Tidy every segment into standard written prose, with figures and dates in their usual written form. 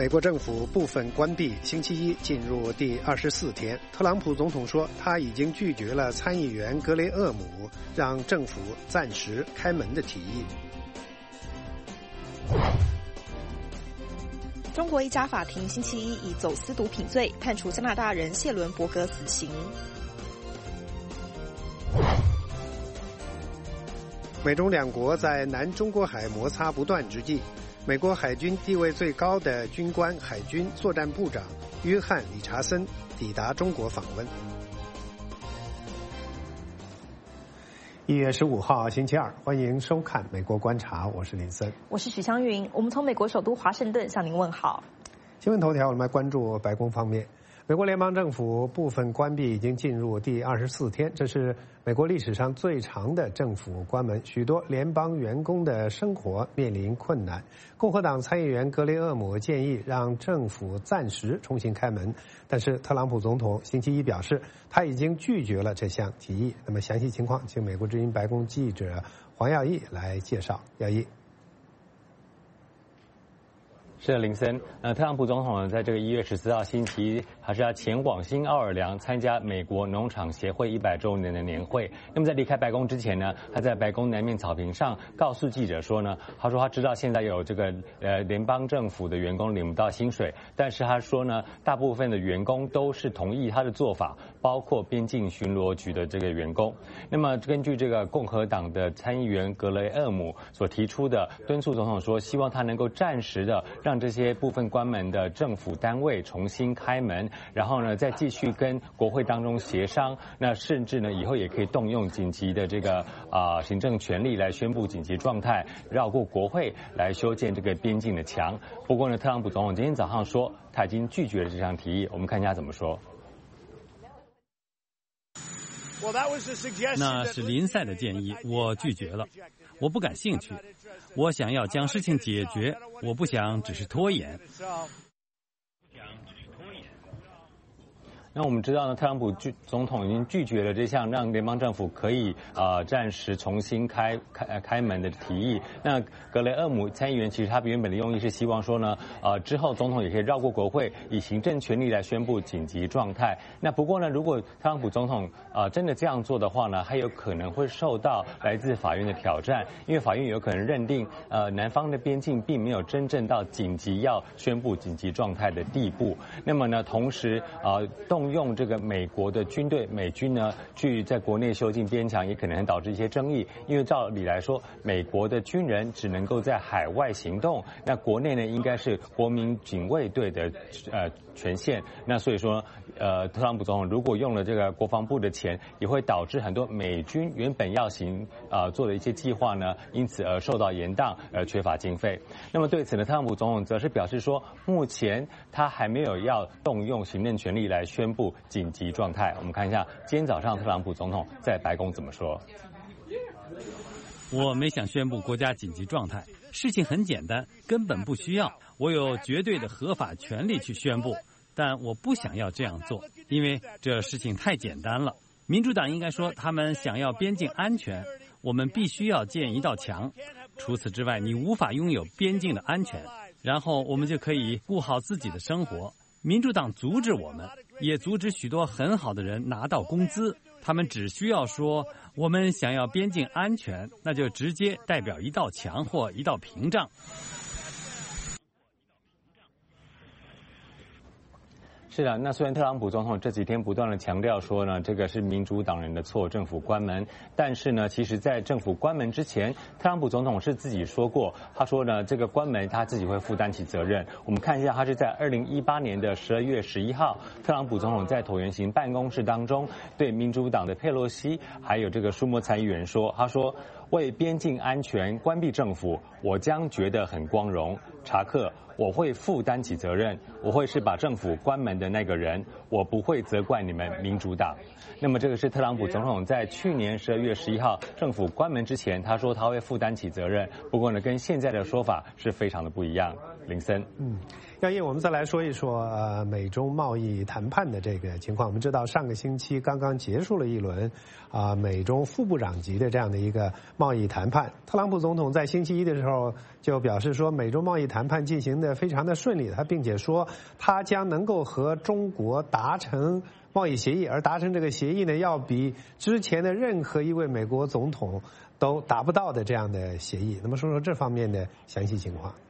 美国政府部分关闭，星期一进入第24天。特朗普总统说，他已经拒绝了参议员格雷厄姆让政府暂时开门的提议。 中国一家法庭星期一以走私毒品罪判处加拿大人谢伦伯格死刑。 美中两国在南中国海摩擦不断之际，美国海军地位最高的军官海军作战部长约翰·理查森抵达中国访问。1月15号星期二，欢迎收看《美国观察》，我是林森， 我是许湘云。我们从美国首都华盛顿向您问好。 新闻头条，我们来关注白宫方面。美国联邦政府部分关闭已经进入第24天，这是美国历史上最长的政府关门，许多联邦员工的生活面临困难。共和党参议员格雷厄姆建议让政府暂时重新开门，但是特朗普总统星期一表示，他已经拒绝了这项提议。那么详细情况，请美国之音白宫记者黄耀义来介绍。耀义。 是的，林森。特朗普总统呢，在这个1月14号星期一，还是要前往新奥尔良参加美国农场协会100周年的年会。那么在离开白宫之前呢，他在白宫南面草坪上告诉记者说呢，他说他知道现在有这个联邦政府的员工领不到薪水，但是他说呢，大部分的员工都是同意他的做法，包括边境巡逻局的这个员工。那么根据这个共和党的参议员格雷厄姆所提出的敦促总统说，希望他能够暂时的让这些部分关门的政府单位重新开门，然后呢再继续跟国会当中协商，那甚至呢以后也可以动用紧急的这个行政权力来宣布紧急状态，绕过国会来修建这个边境的墙。不过呢，特朗普总统今天早上说他已经拒绝了这项提议，我们看一下怎么说。 那是林赛的建议，我拒绝了，我不感兴趣，我想要将事情解决，我不想只是拖延。 那我们知道呢，特朗普总统已经拒绝了这项让联邦政府可以暂时重新开门的提议。那格雷厄姆参议员其实他原本的用意是希望说呢，之后总统也可以绕过国会，以行政权力来宣布紧急状态。那不过呢，如果特朗普总统真的这样做的话呢，还有可能会受到来自法院的挑战，因为法院有可能认定南方的边境并没有真正到紧急要宣布紧急状态的地步。那么呢，同时动用这个美国的军队美军呢去在国内修建边墙，也可能导致一些争议。因为照理来说，美国的军人只能够在海外行动，那国内呢应该是国民警卫队的权限。那所以说特朗普总统如果用了这个国防部的钱，也会导致很多美军原本要做的一些计划呢，因此而受到延宕，而缺乏经费。那么对此呢，特朗普总统则是表示说，目前他还没有要动用行政权力来宣布紧急状态。我们看一下今天早上特朗普总统在白宫怎么说。 我没想宣布国家紧急状态，事情很简单，根本不需要，我有绝对的合法权利去宣布，但我不想要这样做，因为这事情太简单了。民主党应该说他们想要边境安全，我们必须要建一道墙，除此之外你无法拥有边境的安全，然后我们就可以顾好自己的生活。民主党阻止我们，也阻止许多很好的人拿到工资，他们只需要说我们想要边境安全，那就直接代表一道墙或一道屏障。 是的，那虽然特朗普总统这几天不断的强调说呢，这个是民主党人的错，政府关门，但是呢，其实在政府关门之前，特朗普总统是自己说过，他说呢，这个关门他自己会负担起责任。我们看一下，他是在2018年的12月11号，特朗普总统在椭圆形办公室当中对民主党的佩洛西还有这个舒默参议员说，他说，为边境安全关闭政府，我将觉得很光荣。查克，我会负担起责任，我会是把政府关门的那个人，我不会责怪你们民主党。那么这个是特朗普总统在去年12月11号政府关门之前，他说他会负担起责任。不过呢，跟现在的说法是非常的不一样。林森， 耀毅，我们再来说一说美中贸易谈判的这个情况。我们知道上个星期刚刚结束了一轮美中副部长级的这样的一个贸易谈判。特朗普总统在星期一的时候就表示说，美中贸易谈判进行的非常的顺利，他并且说他将能够和中国达成贸易协议，而达成这个协议呢，要比之前的任何一位美国总统都达不到的这样的协议。那么说说这方面的详细情况。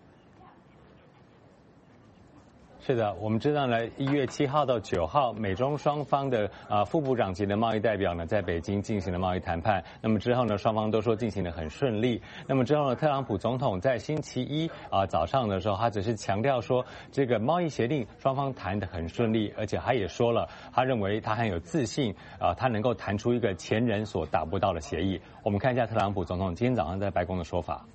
是的，我们知道呢，1月7号到9号，美中双方的副部长级的贸易代表呢，在北京进行了贸易谈判。那么之后呢，双方都说进行得很顺利。那么之后呢，特朗普总统在星期一早上的时候，他只是强调说，这个贸易协定双方谈得很顺利，而且他也说了，他认为他很有自信他能够谈出一个前人所达不到的协议。我们看一下特朗普总统今天早上在白宫的说法。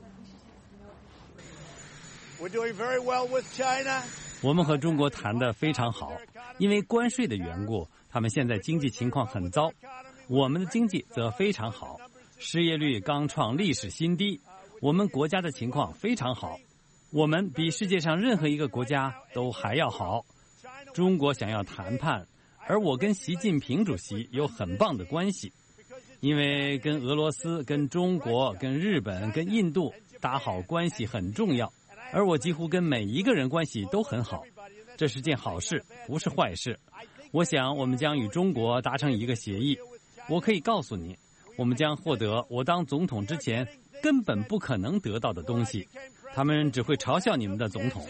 We're doing very well with China. 我们和中国谈得非常好，因为关税的缘故，他们现在经济情况很糟，我们的经济则非常好，失业率刚创历史新低，我们国家的情况非常好，我们比世界上任何一个国家都还要好。中国想要谈判，而我跟习近平主席有很棒的关系，因为跟俄罗斯、跟中国、跟日本、跟印度打好关系很重要。而我几乎跟每一个人关系都很好，这是件好事，不是坏事。我想我们将与中国达成一个协议。我可以告诉你，我们将获得我当总统之前根本不可能得到的东西。他们只会嘲笑你们的总统。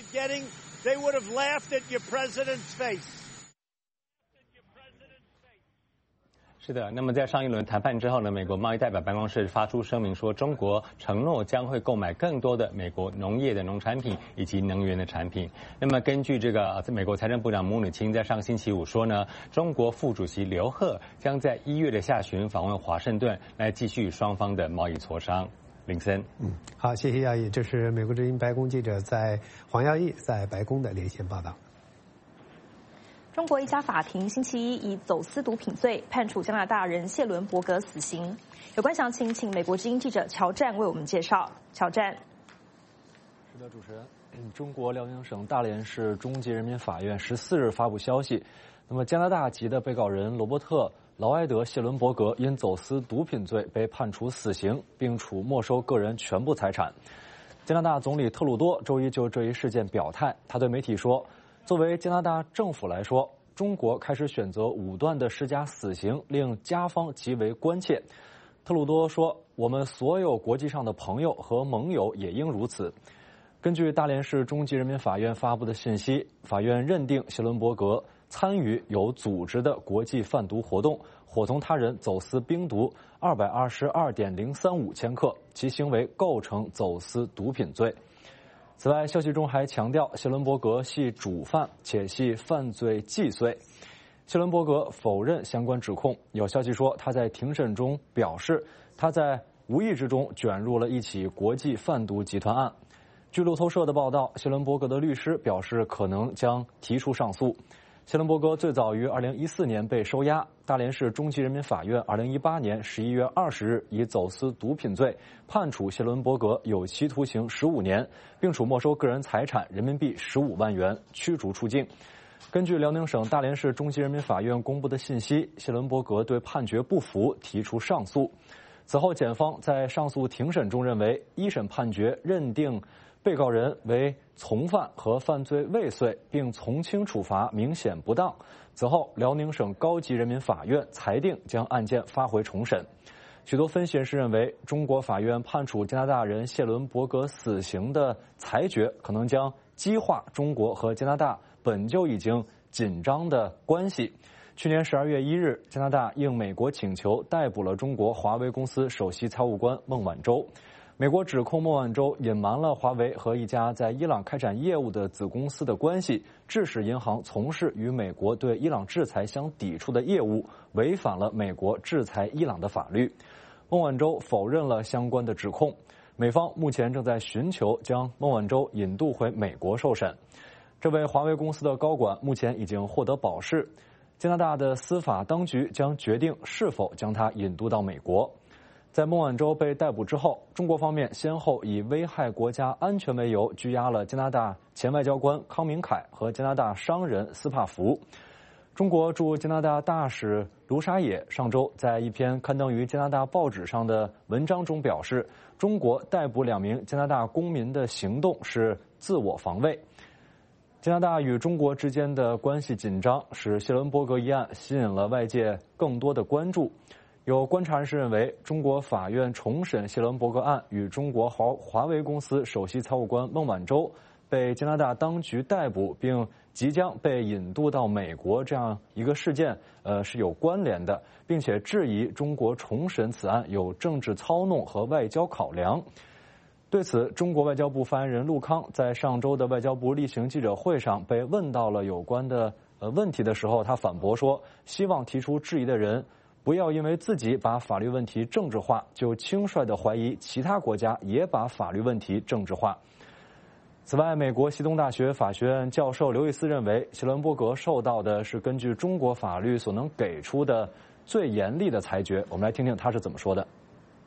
是的，那么在上一轮谈判之后呢，美国贸易代表办公室发出声明说，中国承诺将会购买更多的美国农业的农产品以及能源的产品。那么根据这个美国财政部长姆努钦在上星期五说呢，中国副主席刘鹤将在1月的下旬访问华盛顿，来继续双方的贸易磋商。林森， 好，谢谢耀毅，这是美国之音白宫记者黄耀毅在白宫的连线报道。 中国一家法庭星期一以走私毒品罪判处加拿大人谢伦伯格死刑。有关详情，请美国之音记者乔战为我们介绍。乔战。 是的，主持人。中国辽宁省大连市中级人民法院14日发布消息，那么加拿大籍的被告人罗伯特·劳埃德·谢伦伯格因走私毒品罪被判处死刑，并处没收个人全部财产。加拿大总理特鲁多周一就这一事件表态，他对媒体说，作为加拿大政府来说，中国开始选择武断地施加死刑，令加方极为关切。特鲁多说，我们所有国际上的朋友和盟友也应如此。根据大连市中级人民法院发布的信息，法院认定谢伦伯格参与有组织的国际贩毒活动，伙同他人走私冰毒222.035千克，其行为构成走私毒品罪。此外，消息中还强调，谢伦伯格系主犯，且系犯罪既遂。谢伦伯格否认相关指控。有消息说，他在庭审中表示，他在无意之中卷入了一起国际贩毒集团案。据路透社的报道，谢伦伯格的律师表示，可能将提出上诉。谢伦伯格最早于2014年被收押，大连市中级人民法院2018年11月20日以走私毒品罪判处谢伦伯格有期徒刑15年，并处没收个人财产人民币15万元，驱逐出境。根据辽宁省大连市中级人民法院公布的信息，谢伦伯格对判决不服，提出上诉。此后，检方在上诉庭审中认为，一审判决认定被告人为从犯和犯罪未遂，并从轻处罚明显不当。此后，辽宁省高级人民法院裁定将案件发回重审。许多分析人士认为，中国法院判处加拿大人谢伦伯格死刑的裁决，可能将激化中国和加拿大本就已经紧张的关系。去年12月1日，加拿大应美国请求逮捕了中国华为公司首席财务官孟晚舟。美国指控孟晚舟隐瞒了华为和一家在伊朗开展业务的子公司的关系，致使银行从事与美国对伊朗制裁相抵触的业务，违反了美国制裁伊朗的法律。孟晚舟否认了相关的指控，美方目前正在寻求将孟晚舟引渡回美国受审。这位华为公司的高管目前已经获得保释，加拿大的司法当局将决定是否将他引渡到美国。 在孟晚舟被逮捕之后，中国方面先后以危害国家安全为由拘押了加拿大前外交官康明凯和加拿大商人斯帕福。中国驻加拿大大使卢沙野上周在一篇刊登于加拿大报纸上的文章中表示，中国逮捕2名加拿大公民的行动是自我防卫。加拿大与中国之间的关系紧张，使谢伦伯格一案吸引了外界更多的关注。有观察人士认为，中国法院重审谢伦伯格案与中国华为公司首席财务官孟晚舟被加拿大当局逮捕并即将被引渡到美国这样一个事件，是有关联的，并且质疑中国重审此案有政治操弄和外交考量。对此，中国外交部发言人陆康在上周的外交部例行记者会上被问到了有关的问题的时候，他反驳说，希望提出质疑的人不要因为自己把法律问题政治化，就轻率地怀疑其他国家也把法律问题政治化。此外，美国西东大学法学院教授刘易斯认为，谢伦伯格受到的是根据中国法律所能给出的最严厉的裁决。我们来听听他是怎么说的。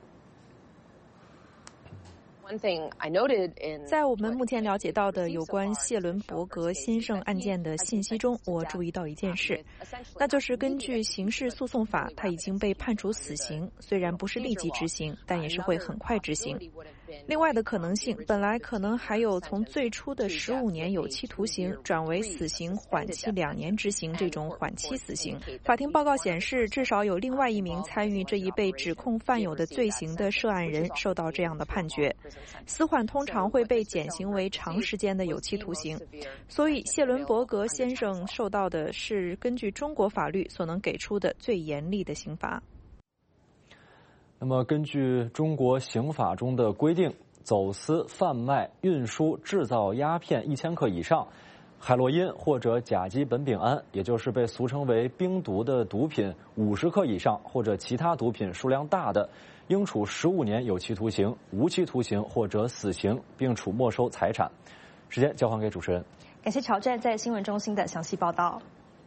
在我们目前了解到的有关谢伦伯格先生案件的信息中，我注意到一件事，那就是根据刑事诉讼法，他已经被判处死刑，虽然不是立即执行，但也是会很快执行。另外的可能性，本来可能还有从最初的15年有期徒刑转为死刑缓期2年执行这种缓期死刑。法庭报告显示，至少有另外1名参与这一被指控犯有的罪行的涉案人受到这样的判决。死缓通常会被减刑为长时间的有期徒刑，所以谢伦伯格先生受到的是根据中国法律所能给出的最严厉的刑罚。 那么根据中国刑法中的规定，走私、贩卖、运输、制造鸦片1000克以上，海洛因或者甲基苯丙胺，也就是被俗称为冰毒的毒品50克以上，或者其他毒品数量大的，应处15年有期徒刑、无期徒刑或者死刑，并处没收财产。时间交还给主持人。 感谢乔战在新闻中心的详细报道。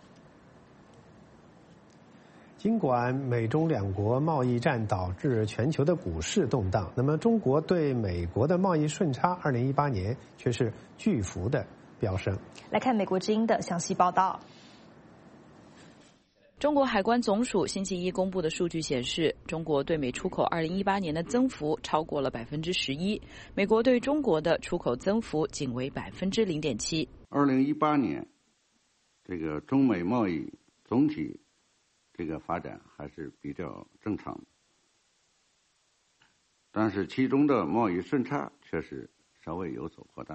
尽管美中两国贸易战导致全球的股市动荡，那么中国对美国的贸易顺差2018年却是巨幅的飙升。 来看美国之音的详细报道。 中国海关总署星期一公布的数据显示，中国对美出口2018年的增幅超过了11%，美国对中国的出口增幅仅为0.7%。 2018年，这个中美贸易总体这个发展还是比较正常的，但是其中的贸易顺差却是稍微有所扩大。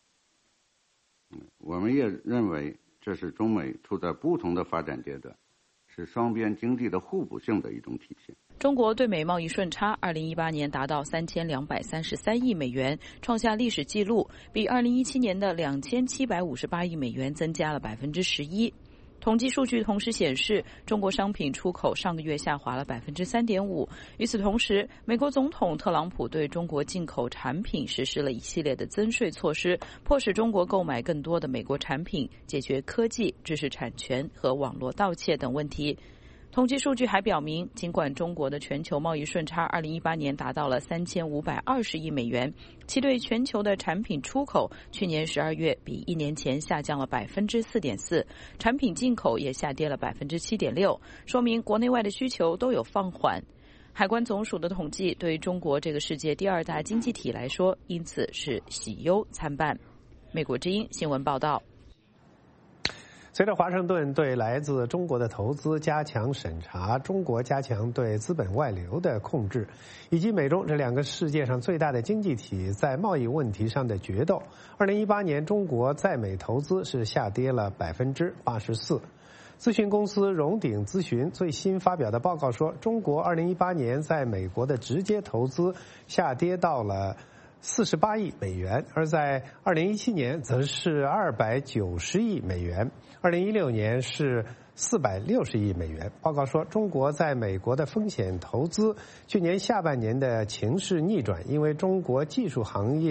我们也认为这是中美处在不同的发展阶段，是双边经济的互补性的一种体现。 中国对美贸易顺差2018年达到3233亿美元，创下历史纪录，比2017年的2758亿美元增加了11%。统计数据同时显示，中国商品出口上个月下滑了3.5%。与此同时，美国总统特朗普对中国进口产品实施了一系列的增税措施，迫使中国购买更多的美国产品，解决科技、知识产权和网络盗窃等问题。统计数据还表明，尽管中国的全球贸易顺差2018年达到了3520亿美元，其对全球的产品出口去年12月比1年前下降了4.4%，产品进口也下跌了7.6%，说明国内外的需求都有放缓。海关总署的统计对中国这个世界第2大经济体来说，因此是喜忧参半。美国之音新闻报道。 随着华盛顿对来自中国的投资加强审查，中国加强对资本外流的控制，以及美中这2个世界上最大的经济体在贸易问题上的决斗，2018年中国在美投资是下跌了84%。咨询公司荣鼎咨询最新发表的报告说，中国2018年在美国的直接投资下跌到了48亿美元，而在2017年则是290亿美元，2016年是460亿美元。报告说，中国在美国的风险投资去年下半年的情势逆转，因为中国技术行业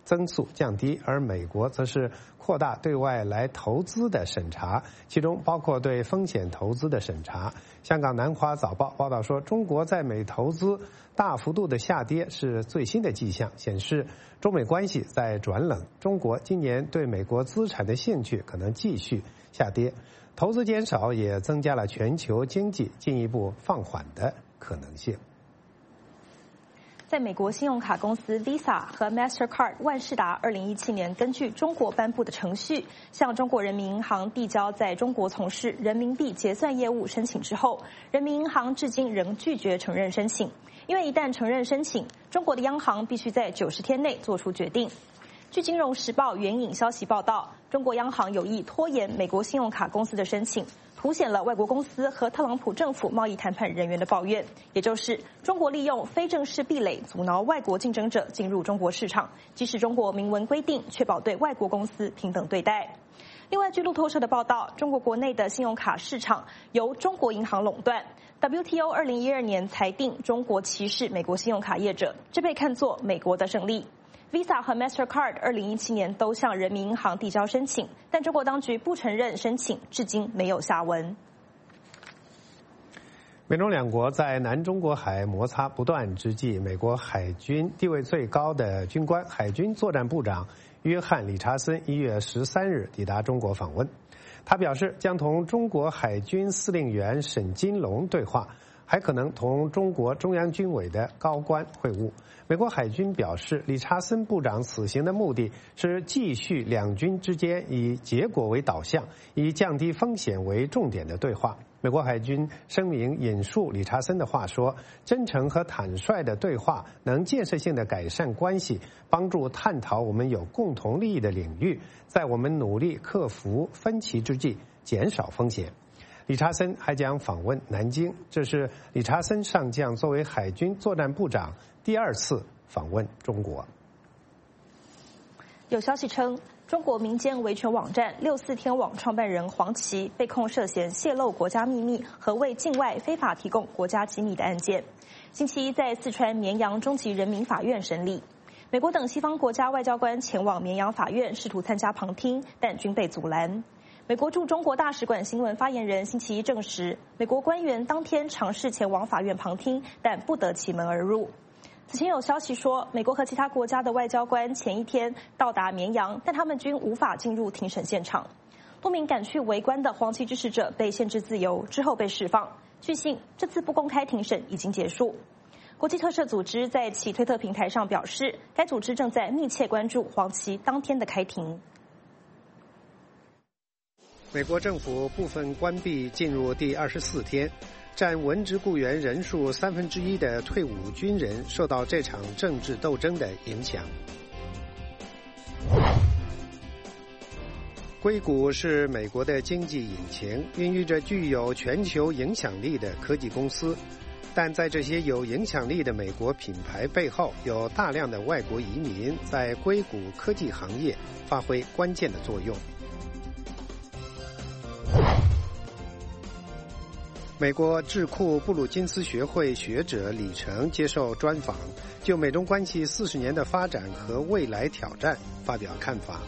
增速降低，而美国则是扩大对外来投资的审查，其中包括对风险投资的审查。香港南华早报报道说，中国在美投资大幅度的下跌是最新的迹象，显示中美关系在转冷。中国今年对美国资产的兴趣可能继续下跌，投资减少也增加了全球经济进一步放缓的可能性。 在美国信用卡公司 Visa 和 Mastercard 万事达2017年根据中国颁布的程序，向中国人民银行递交在中国从事人民币结算业务申请之后，人民银行至今仍拒绝承认申请，因为一旦承认申请，中国的央行必须在90天内做出决定。据《金融时报》援引消息报道，中国央行有意拖延美国信用卡公司的申请，凸显了外国公司和特朗普政府贸易谈判人员的抱怨，也就是中国利用非正式壁垒阻挠外国竞争者进入中国市场，即使中国明文规定确保对外国公司平等对待。另外，据路透社的报道，中国国内的信用卡市场由中国银行垄断。WTO 2012年裁定中国歧视美国信用卡业者，这被看作美国的胜利。Visa 和 Mastercard 2017年都向人民银行递交申请，但中国当局不承认申请，至今没有下文。 美中两国在南中国海摩擦不断之际，美国海军地位最高的军官、海军作战部长约翰·理查森1月13日抵达中国访问。他表示将同中国海军司令员沈金龙对话，还可能同中国中央军委的高官会晤。美国海军表示，理查森部长此行的目的是继续两军之间以结果为导向、以降低风险为重点的对话。美国海军声明引述理查森的话说，真诚和坦率的对话能建设性的改善关系，帮助探讨我们有共同利益的领域，在我们努力克服分歧之际减少风险。理查森还将访问南京，这是理查森上将作为海军作战部长第2次访问中国。 有消息称，中国民间维权网站64天网创办人黄琦被控涉嫌泄露国家秘密和为境外非法提供国家机密的案件，星期一在四川绵阳中级人民法院审理。美国等西方国家外交官前往绵阳法院试图参加旁听，但均被阻拦。美国驻中国大使馆新闻发言人星期一证实，美国官员当天尝试前往法院旁听，但不得其门而入。此前有消息说，美国和其他国家的外交官前一天到达绵阳，但他们均无法进入庭审现场。多名赶去围观的黄旗支持者被限制自由，之后被释放。据悉，这次不公开庭审已经结束。国际特赦组织在其推特平台上表示，该组织正在密切关注黄旗当天的开庭。 美国政府部分关闭进入第24天，占文职雇员人数1/3的退伍军人受到这场政治斗争的影响。硅谷是美国的经济引擎，孕育着具有全球影响力的科技公司，但在这些有影响力的美国品牌背后，有大量的外国移民在硅谷科技行业发挥关键的作用。美国智库布鲁金斯学会学者李成接受专访，就美中关系40年的发展和未来挑战发表看法。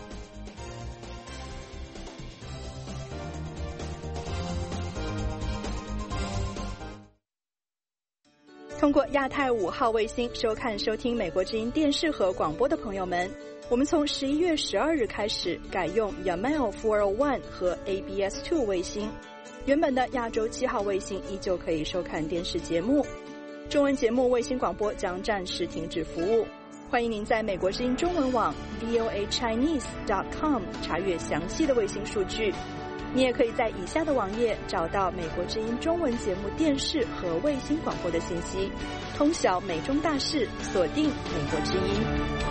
通过亚太5号卫星收看收听美国之音电视和广播的朋友们，我们从11月12日开始改用 Yamal 401和 ABS2 卫星，原本的亚洲7号卫星依旧可以收看电视节目。中文节目卫星广播将暂时停止服务，欢迎您在美国之音中文网 voachinese.com 查阅详细的卫星数据。你也可以在以下的网页找到美国之音中文节目电视和卫星广播的信息，通晓美中大事，锁定美国之音。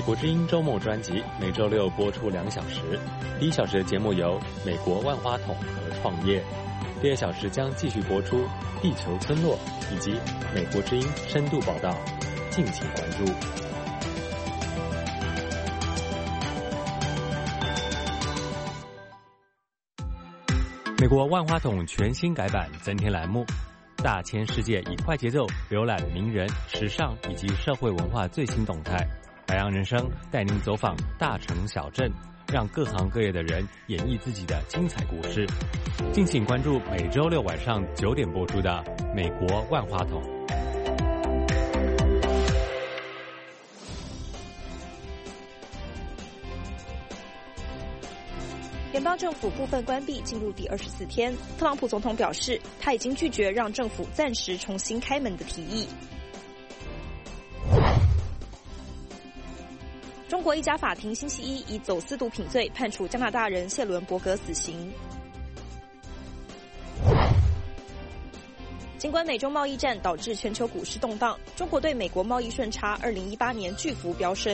国之音周末专辑每周六播出2小时，第1小时的节目由美国万花筒和创业，第2小时将继续播出地球村落以及美国之音深度报道，敬请关注。美国万花筒全新改版增添栏目，大千世界以快节奏浏览名人、时尚以及社会文化最新动态。海洋人生带您走访大城小镇，让各行各业的人演绎自己的精彩故事。敬请关注每周六晚上9点播出的《美国万花筒》。 联邦政府部分关闭进入第24天，特朗普总统表示，他已经拒绝让政府暂时重新开门的提议。中国一家法庭星期一以走私毒品罪判处加拿大人谢伦伯格死刑。尽管美中贸易战导致全球股市动荡，中国对美国贸易顺差2018年巨幅飙升。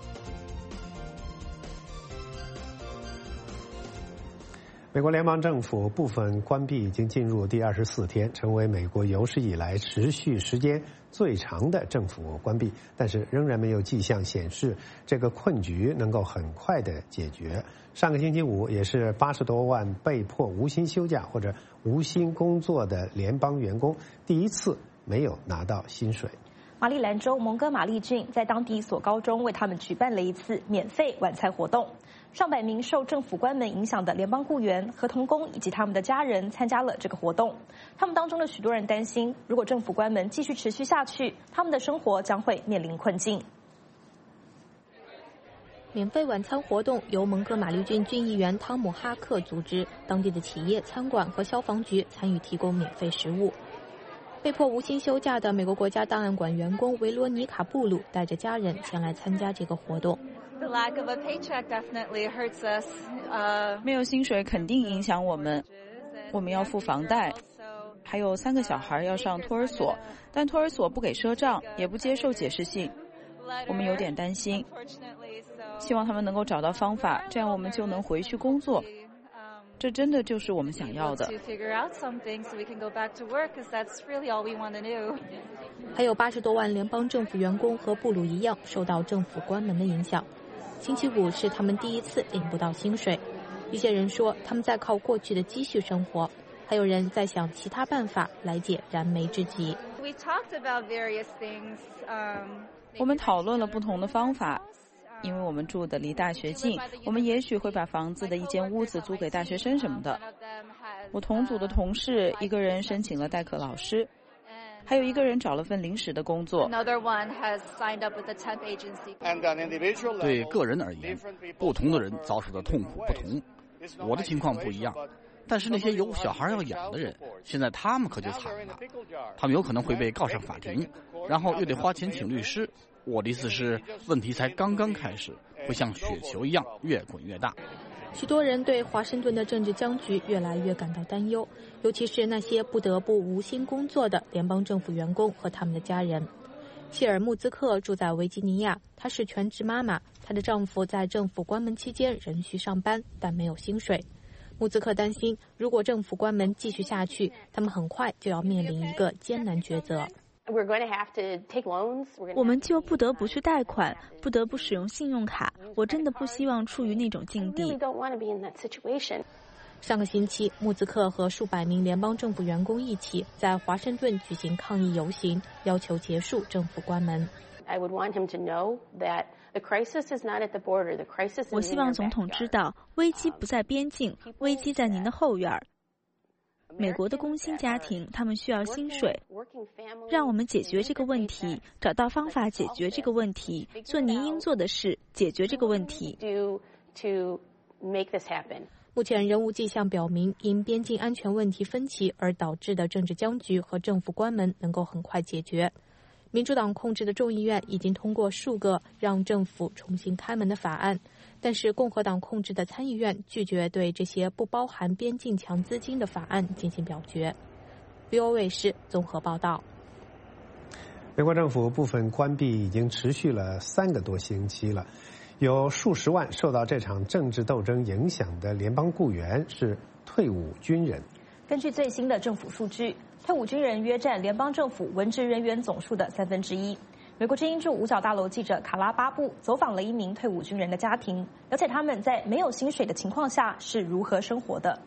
美国联邦政府部分关闭已经进入第24天，成为美国有史以来持续时间最长的政府关闭，但是仍然没有迹象显示这个困局能够很快的解决。上个星期五，也是80多万被迫无薪休假或者无薪工作的联邦员工第一次没有拿到薪水。 马里兰州蒙哥马利郡在当地一所高中为他们举办了一次免费晚餐活动。上百名受政府关门影响的联邦雇员、合同工以及他们的家人参加了这个活动。他们当中的许多人担心，如果政府关门继续持续下去，他们的生活将会面临困境。 免费晚餐活动由蒙哥马利郡郡议员汤姆·哈克组织，当地的企业、餐馆和消防局参与提供免费食物。被迫无薪休假的美国国家档案馆员工维罗妮卡·布鲁带着家人前来参加这个活动。 没有薪水肯定影响我们，我们要付房贷，还有3个小孩要上托儿所，但托儿所不给赊账，也不接受解释信，我们有点担心，希望他们能够找到方法，这样我们就能回去工作。这真的就是我们想要的。 还有80多万联邦政府员工和布鲁一样受到政府关门的影响。星期五是他们第一次领不到薪水，一些人说他们在靠过去的积蓄生活，还有人在想其他办法来解燃眉之急。 我们讨论了不同的方法，因为我们住的离大学近，我们也许会把房子的一间屋子租给大学生什么的。我同组的同事，一个人申请了代课老师，还有一个人找了份临时的工作。 对个人而言，不同的人遭受的痛苦不同，我的情况不一样。但是那些有小孩要养的人，现在他们可就惨了，他们有可能会被告上法庭，然后又得花钱请律师。我的意思是，问题才刚刚开始，会像雪球一样越滚越大。 许多人对华盛顿的政治僵局越来越感到担忧，尤其是那些不得不无薪工作的联邦政府员工和他们的家人。谢尔穆兹克住在维吉尼亚，她是全职妈妈，她的丈夫在政府关门期间仍需上班，但没有薪水。穆兹克担心，如果政府关门继续下去，他们很快就要面临一个艰难抉择。 我们就不得不去贷款，不得不使用信用卡。我真的不希望处于那种境地。 上个星期，穆兹克和数百名联邦政府员工一起在华盛顿举行抗议游行，要求结束政府关门。 我希望总统知道，危机不在边境，危机在您的后院。美国的工薪家庭，他们需要薪水。让我们解决这个问题，找到方法解决这个问题，做您应做的事，解决这个问题。 目前仍无迹象表明因边境安全问题分歧而导致的政治僵局和政府关门能够很快解决。民主党控制的众议院已经通过数个让政府重新开门的法案，但是共和党控制的参议院拒绝对这些不包含边境墙资金的法案进行表决。VOA 是综合报道。 美国政府部分关闭已经持续了3个多星期了，有数十万受到这场政治斗争影响的联邦雇员是退伍军人。 根据最新的政府数据，退伍军人约占联邦政府文职人员总数的1/3。美国之音驻五角大楼记者卡拉巴布走访了一名退伍军人的家庭，了解他们在没有薪水的情况下是如何生活的。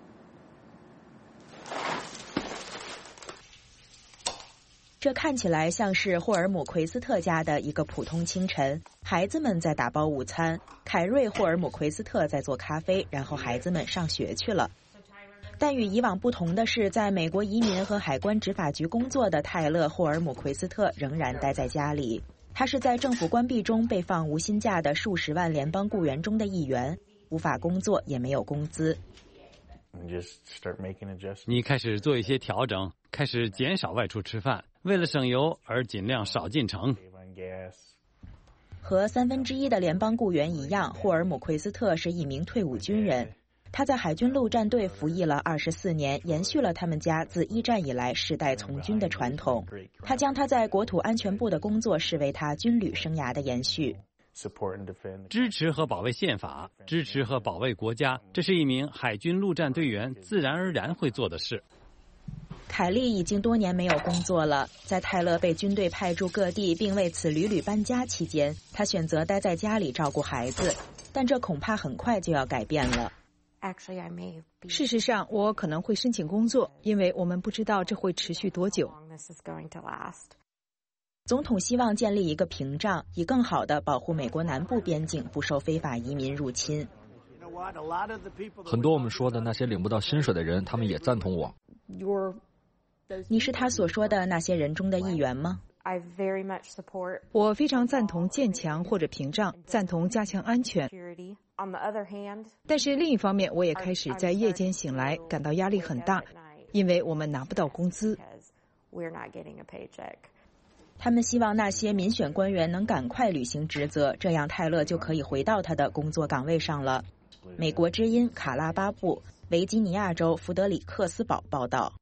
这看起来像是霍尔姆奎斯特家的一个普通清晨，孩子们在打包午餐，凯瑞·霍尔姆奎斯特在做咖啡，然后孩子们上学去了。但与以往不同的是，在美国移民和海关执法局工作的泰勒·霍尔姆奎斯特仍然待在家里。他是在政府关闭中被放无薪假的数十万联邦雇员中的一员，无法工作，也没有工资。 你开始做一些调整，开始减少外出吃饭，为了省油而尽量少进城。 和1/3的联邦雇员一样，霍尔姆奎斯特是一名退伍军人。他在海军陆战队服役了24年，延续了他们家自一战以来世代从军的传统。他将他在国土安全部的工作视为他军旅生涯的延续。 支持和保卫宪法，支持和保卫国家，这是一名海军陆战队员自然而然会做的事。 凯利已经多年没有工作了，在泰勒被军队派驻各地并为此屡屡搬家期间，他选择待在家里照顾孩子，但这恐怕很快就要改变了。 事实上，我可能会申请工作，因为我们不知道这会持续多久。 总统希望建立一个屏障，以更好地保护美国南部边境不受非法移民入侵。 很多我们说的那些领不到薪水的人，他们也赞同我。 你是他所说的那些人中的一员吗？ 我非常赞同建墙或者屏障，赞同加强安全。但是另一方面，我也开始在夜间醒来，感到压力很大，因为我们拿不到工资。 他们希望那些民选官员能赶快履行职责，这样泰勒就可以回到他的工作岗位上了。美国之音卡拉巴布，维吉尼亚州弗德里克斯堡报道。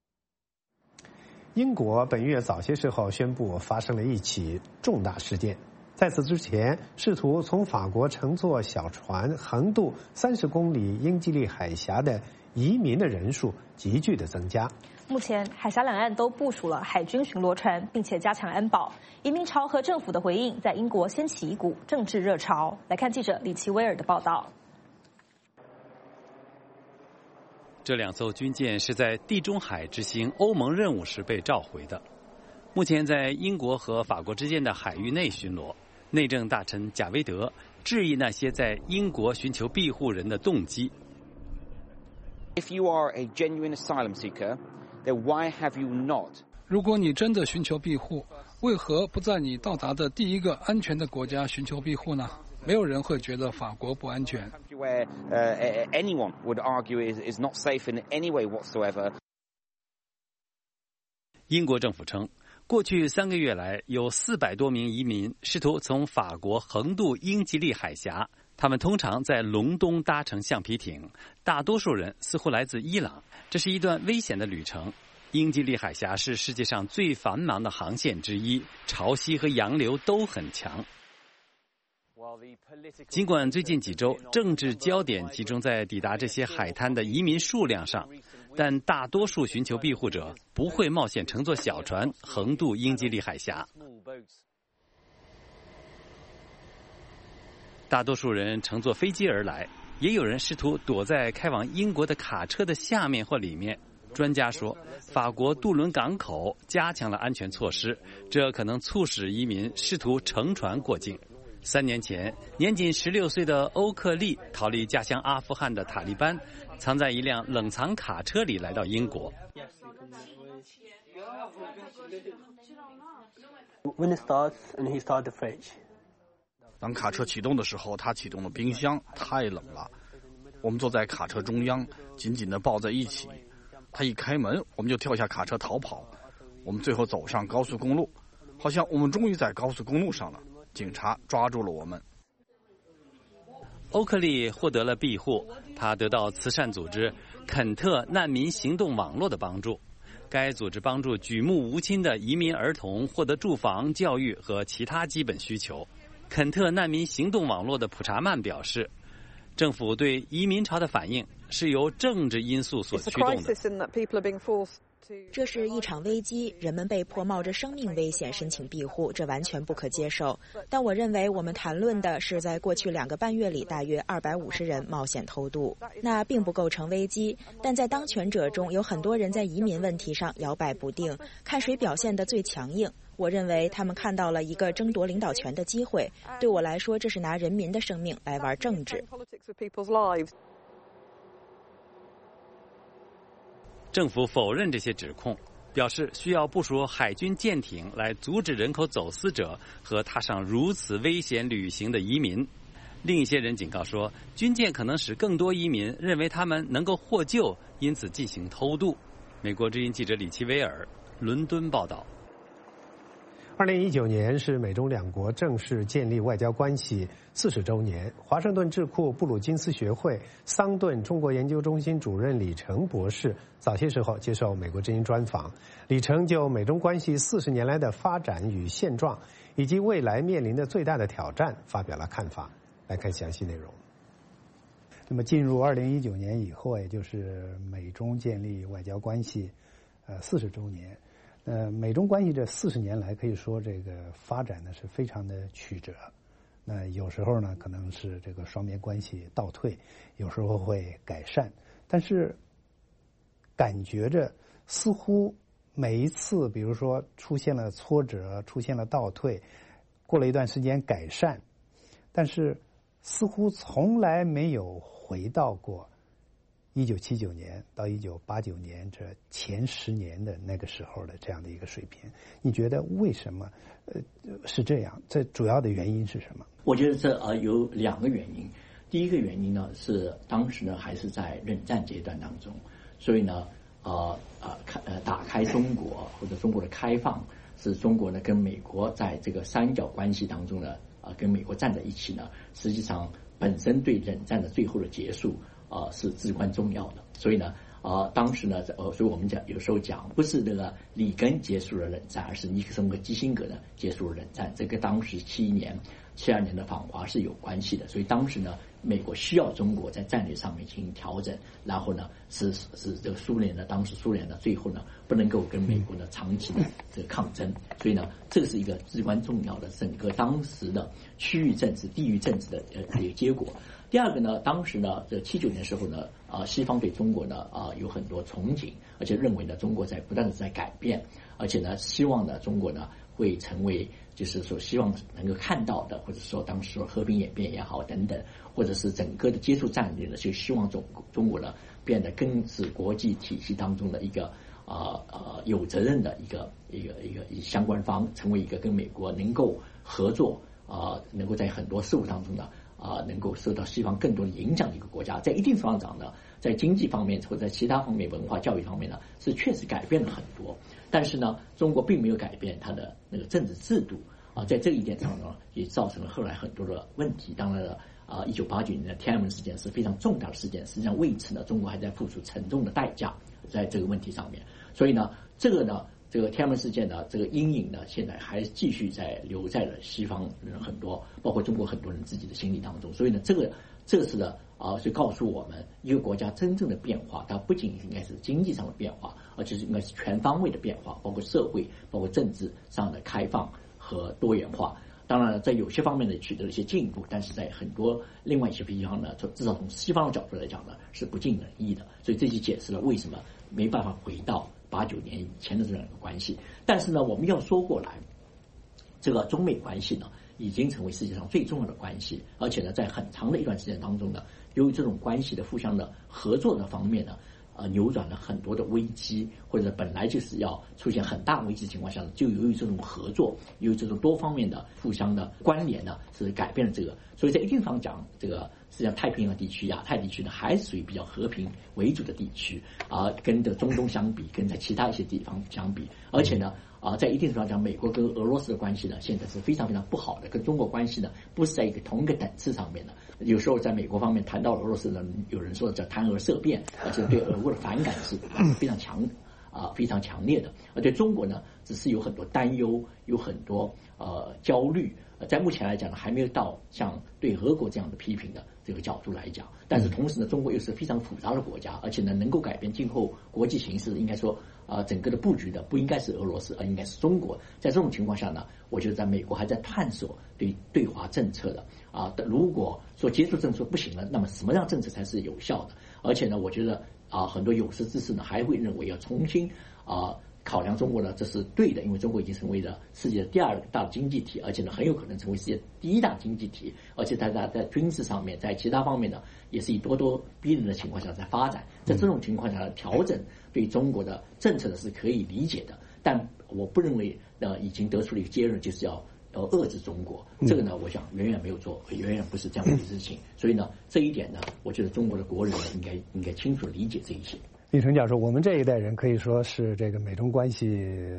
英国本月早些时候宣布发生了一起重大事件，在此之前，试图从法国乘坐小船横渡30公里英吉利海峡的移民的人数急剧的增加。 目前，海峡两岸都部署了海军巡逻船，并且加强安保。移民潮和政府的回应，在英国掀起一股政治热潮。来看记者李奇威尔的报道。 这2艘军舰是在地中海执行欧盟任务时被召回的，目前在英国和法国之间的海域内巡逻。内政大臣贾维德质疑那些在英国寻求庇护人的动机。 If you are a genuine asylum seeker, then why have you not? 如果你真的寻求庇护，为何不在你到达的第一个安全的国家寻求庇护呢？没有人会觉得法国不安全。 Where anyone would argue is not safe in any way whatsoever. 英国政府称，过去3个月来，有400多名移民试图从法国横渡英吉利海峡。他们通常在隆冬搭乘橡皮艇，大多数人似乎来自伊朗。这是一段危险的旅程。英吉利海峡是世界上最繁忙的航线之一，潮汐和洋流都很强。尽管最近几周政治焦点集中在抵达这些海滩的移民数量上，但大多数寻求庇护者不会冒险乘坐小船横渡英吉利海峡。大多数人乘坐飞机而来，也有人试图躲在开往英国的卡车的下面或里面。专家说，法国杜伦港口加强了安全措施，这可能促使移民试图乘船过境。3年前，年仅16岁的欧克利逃离家乡阿富汗的塔利班，藏在一辆冷藏卡车里来到英国。 当卡车启动的时候，他启动了冰箱，太冷了。我们坐在卡车中央，紧紧地抱在一起。他一开门，我们就跳下卡车逃跑。我们最后走上高速公路，好像我们终于在高速公路上了。警察抓住了我们。 欧克利获得了庇护，他得到慈善组织肯特难民行动网络的帮助。 该组织帮助举目无亲的移民儿童获得住房、教育和其他基本需求。肯特难民行动网络的普查曼表示，政府对移民潮的反应是由政治因素所驱动的。 这是一场危机，人们被迫冒着生命危险申请庇护，这完全不可接受。但我认为我们谈论的是在过去2个半月里大约250人冒险偷渡，那并不构成危机。但在当权者中有很多人在移民问题上摇摆不定，看谁表现得最强硬。我认为他们看到了一个争夺领导权的机会，对我来说这是拿人民的生命来玩政治。 政府否认这些指控，表示需要部署海军舰艇来阻止人口走私者和踏上如此危险旅行的移民。另一些人警告说，军舰可能使更多移民认为他们能够获救，因此进行偷渡。美国之音记者李奇威尔，伦敦报道。 2019年是美中两国正式建立外交关系40周年。华盛顿智库布鲁金斯学会桑顿中国研究中心主任李成博士早些时候接受美国之音专访，李成就美中关系40年来的发展与现状，以及未来面临的最大的挑战发表了看法。来看详细内容。 那么进入2019年以后，也就是美中建立外交关系40周年。美中关系这40年来，可以说这个发展呢是非常的曲折。那有时候呢可能是这个双边关系倒退，有时候会改善，但是感觉着似乎每一次，比如说出现了挫折，出现了倒退，过了一段时间改善，但是似乎从来没有回到过1979年到1989年这前10年的那个时候的这样的一个水平。你觉得为什么是这样？这主要的原因是什么？ 我觉得这有2个原因。第一个原因呢是当时呢还是在冷战阶段当中，所以呢打开中国或者中国的开放，是中国呢跟美国在这个三角关系当中呢跟美国站在一起呢，实际上本身对冷战的最后的结束是至关重要的。所以呢当时呢所以我们有时候讲，不是那个里根结束了冷战，而是尼克松和基辛格呢结束了冷战。这个当时72年的访华是有关系的。所以当时呢美国需要中国在战略上面进行调整，然后呢是这个苏联呢，当时苏联呢最后呢不能够跟美国呢长期的这个抗争。所以呢这个是一个至关重要的整个当时的区域政治、地域政治的一个结果。第二个呢，当时呢这79年时候呢西方对中国呢有很多憧憬，而且认为呢中国在不断的在改变，而且呢希望呢中国呢会成为就是说希望能够看到的，或者说当时说和平演变也好等等，或者是整个的接触战略呢，就希望中国呢变得更是国际体系当中的一个有责任的一个相关方，成为一个跟美国能够合作能够在很多事务当中呢能够受到西方更多的影响的一个国家。在一定程度上呢，在经济方面或者在其他方面、文化教育方面呢，是确实改变了很多。但是呢，中国并没有改变它的那个政治制度在这一点上呢，也造成了后来很多的问题。当然了，1989年的天安门事件是非常重大的事件，实际上为此呢，中国还在付出沉重的代价在这个问题上面。所以呢，这个天安门事件呢，这个阴影呢，现在还继续留在了西方人很多，包括中国很多人自己的心理当中。所以呢，这是呢就告诉我们，一个国家真正的变化，它不仅应该是经济上的变化，而且是应该是全方位的变化，包括社会、包括政治上的开放和多元化。当然，在有些方面呢取得了一些进步，但是在很多另外一些地方呢，至少从西方的角度来讲呢，是不尽人意的。所以这就解释了为什么没办法回到89年以前的这样一个关系。但是呢，我们要说过来，这个中美关系呢，已经成为世界上最重要的关系，而且呢，在很长的一段时间当中呢，由于这种关系的互相的合作的方面呢，扭转了很多的危机，或者本来就是要出现很大危机的情况下，就由于这种合作，由于这种多方面的互相的关联呢，是改变了这个。所以在一定方讲，这个实际上太平洋地区、亚太地区呢，还是属于比较和平为主的地区跟着中东相比，跟在其他一些地方相比，而且呢在一定程度上讲，美国跟俄罗斯的关系呢，现在是非常非常不好的，跟中国关系呢不是在一个同一个等次上面的。有时候在美国方面谈到俄罗斯呢，有人说叫谈俄色变，而且对俄国的反感是非常强非常强烈的。而对中国呢，只是有很多担忧，有很多焦虑。在目前来讲呢，还没有到像对俄国这样的批评的这个角度来讲。但是同时呢，中国又是非常复杂的国家，而且呢，能够改变今后国际形势，应该说整个的布局的不应该是俄罗斯，而应该是中国。在这种情况下呢，我觉得在美国还在探索对华政策的如果说接触政策不行了，那么什么样政策才是有效的？而且呢，我觉得很多有识之士呢还会认为要重新考量中国呢，这是对的，因为中国已经成为了世界的第2大经济体，而且呢很有可能成为世界第1大经济体，而且在军事上面，在其他方面呢，也是以咄咄逼人的情况下在发展。在这种情况下，调整对中国的政策呢是可以理解的，但我不认为已经得出了一个结论，就是要遏制中国。这个呢，我想远远没有做，远远不是这样的事情。所以呢，这一点呢，我觉得中国的国人呢应该清楚理解这一些。 李成教授，我们这一代人可以说是这个美中关系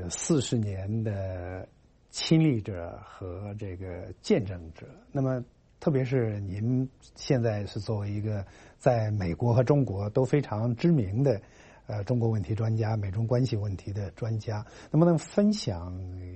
40年的亲历者和这个见证者。那么，特别是您现在是作为一个在美国和中国都非常知名的中国问题专家、美中关系问题的专家，能不能分享